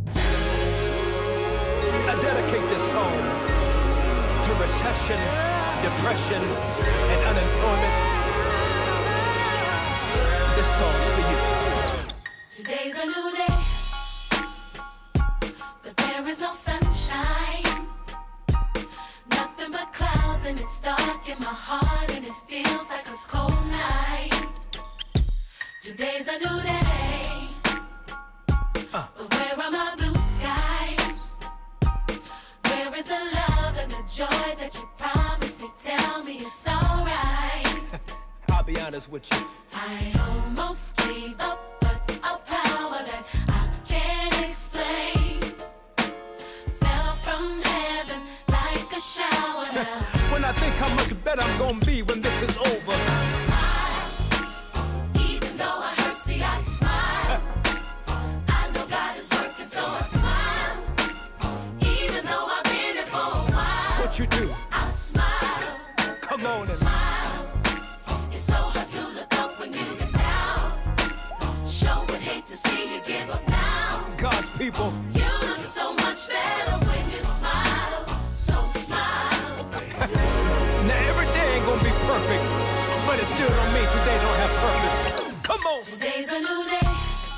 I dedicate this song to recession, depression, and unemployment. This song's for you. Today's a new day, but there is no sunshine. Nothing but clouds, and it's dark in my heart, and it feels like a cold night. Today's a new day, but where are my blue skies? Where is the love and the joy that you promised me? Tell me it's alright. I'll be honest with you. I almost gave up, but a power that I can't explain fell from heaven like a shower now. When I think how much better I'm gonna be when this is over. I smile, even though I hurt, see I smile. I know God is working, so I smile. Even though I've been here for a while. What you do? I smile. Come on and Smile. It's so hard to look up when you've been down. Sure would hate to see you give up now. God's people. You look so much better when you smile. So smile. Now every day ain't gonna be perfect, but it still don't mean today don't have purpose. Come on. Today's a new day,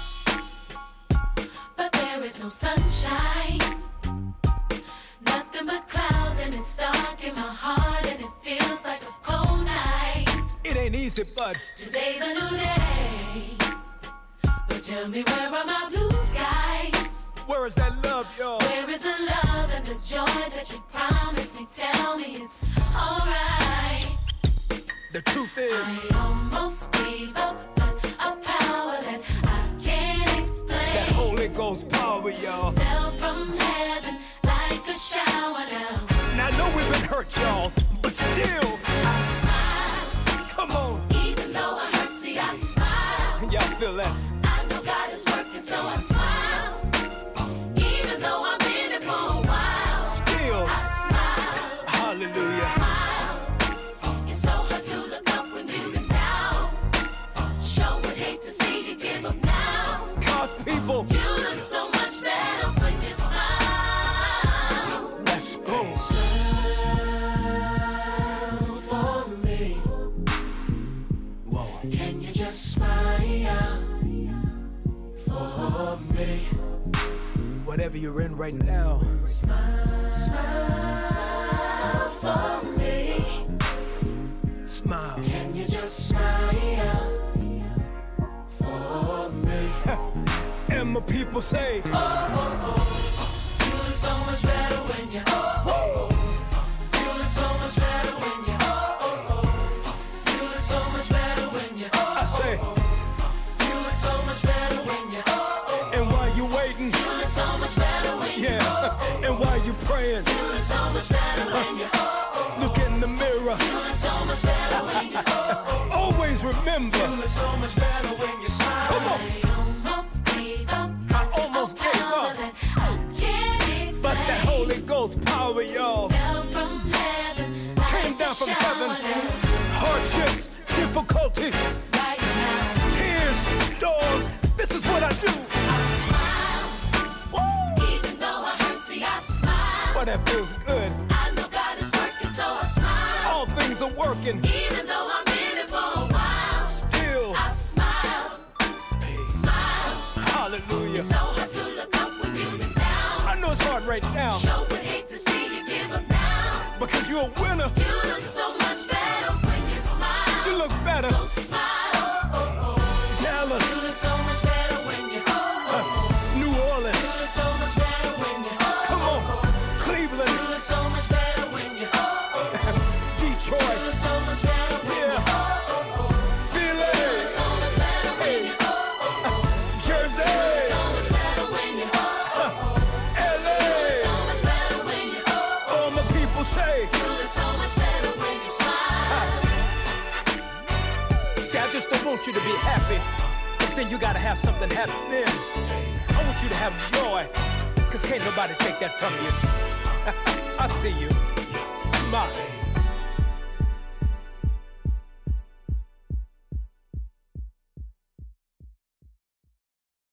but there is no sunshine. Nothing but clouds, and it's dark in my heart, and it feels like a cold night. It ain't easy, but Today's a new day, but tell me where are my blue skies? where is that love, y'all? Where is the love and the joy that you promised me? Tell me it's alright. The truth is, I almost gave up, but a power that I can't explain that Holy Ghost power, y'all. fell from heaven like a shower now. Now I know we've been hurt, y'all, but still, I smile, come on. even though I hurt, see I smile. Y'all feel that? I know God is working, so I smile. Even though I've been here for a while. Still, I smile, hallelujah. smile. It's so hard to look up when you've been down. Sure would hate to see you give up now. God's people, You look so much better when you smile. let's go. Smile for me. Whoa. Can you just smile for me? Whatever you're in right now, Smile for me. smile. Can you just smile for me? And my people say, You look so much better when you. You look so much better when you. You look so much better when you. I say, You look so much better when you. and while you waiting, You look so much better when you. yeah, and while you praying, You look so much better when you. look in the mirror. You look so much better when you. Always remember, You look so much better when you smile. come on. I almost gave up. I almost gave Power up, that I can't explain. but that Holy Ghost power, y'all, Fell from heaven came like down a from shower heaven. down. Hardships, difficulties, Right now, tears, storms. This is what I do. I smile. Even though I hurt, see I smile. But that feels good. I know God is working, so I smile. All things are working. Even though I've been here for a while, Still, I smile. Smile. hallelujah. It's so hard to look up when you've been down. I know it's hard right now, Sure would hate to see you give up now. because you're a winner. You look so much better when you smile. You look better. So smile. You Dallas, look so much better when you. New You Orleans, look so much better when you. come on, You Cleveland, look so much better when you. You Detroit, look so much better when you. yeah, You Philly, look so much better when you. Jersey, So much better when you. LA. So much better when you. All my people say, You look so much better when you smile. see, I just don't want you to be happy, because then you gotta have something happen then. I want you to have joy, because can't nobody take that from you. I see you. Smile.